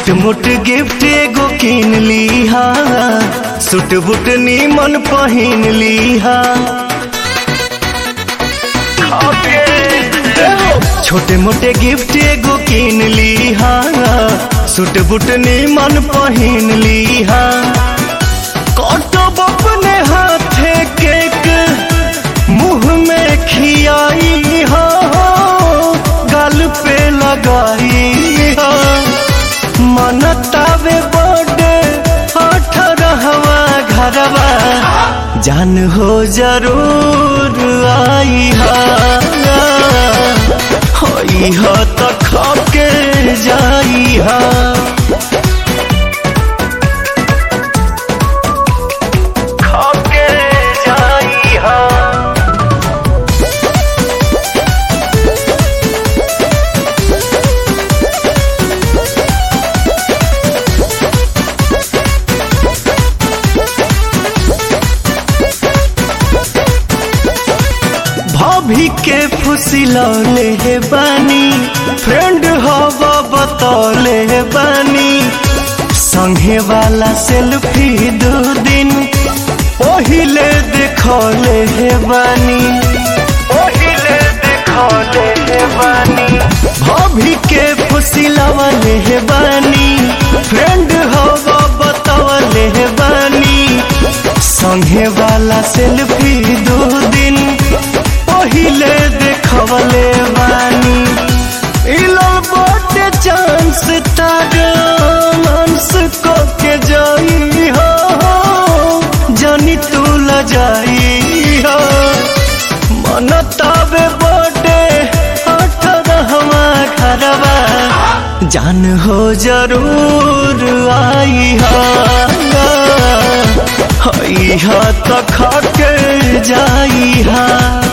छोट मोट गिफ्ट एगो किन लीहा, सूट बूट नीमन पहिन लीहा। छोटे मोटे गिफ्ट एगो किन लीहा, सूट बूट नीमन पहिन लीहा। कटब अपने हाथे केक मुंह में खियाई हो, गाल पे लगाई हो। मनतावे बर्थडे 18वां घरवा, जान हो जरूर आई हा। होई हा तो खाके जाई हा। खाके जाई हा। भाभी के फुसिलौले हे बानी, फ्रेंड हवा बतौले बानी। संगे वाला सेल्फी 2 दिन पहिले देखौले हे बानी, पहिले देखौले हे बानी। भाभी के फुसिलौले हे बानी, फ्रेंड हवा बतौले हे बानी। संगे वाला सेल्फी 2 दिन पहिले देखवले बानी। इलो बर्थडे चांस तारमांस को के जाई हो, जानी तू ल जाई हो। मनतावे बर्थडे 18वां घरवा, जान हो जरूर आई हा। हई हा तो खाके जाई हा।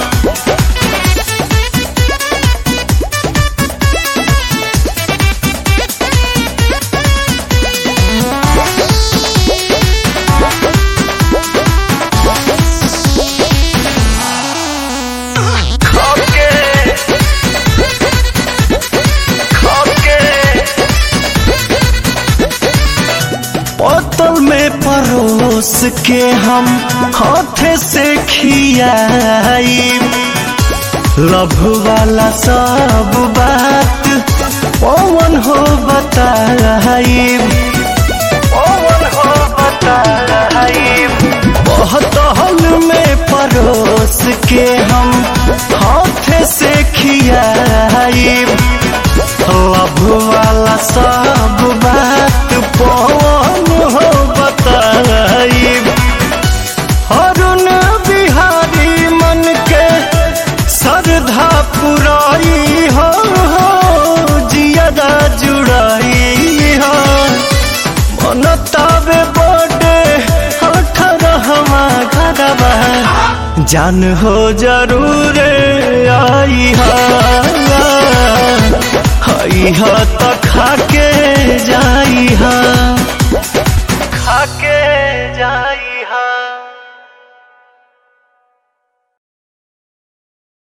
बोतल में परोस के हम हाथे से खियाई। लव वाला सब बात पवन हो बताई, पवन हो बताई। बोतल में परोस के हम हाथे से खियाई। लव वाला सब बात पवन हो बताई। अरुण बिहारी मन के श्रद्धा पुराई हो, जियादा जुड़ाई हो। मनतावे बर्थडे 18वां घरवा, जान हो जरूर आई हा। हई हा तो खाके जाई हा। खाके जाई।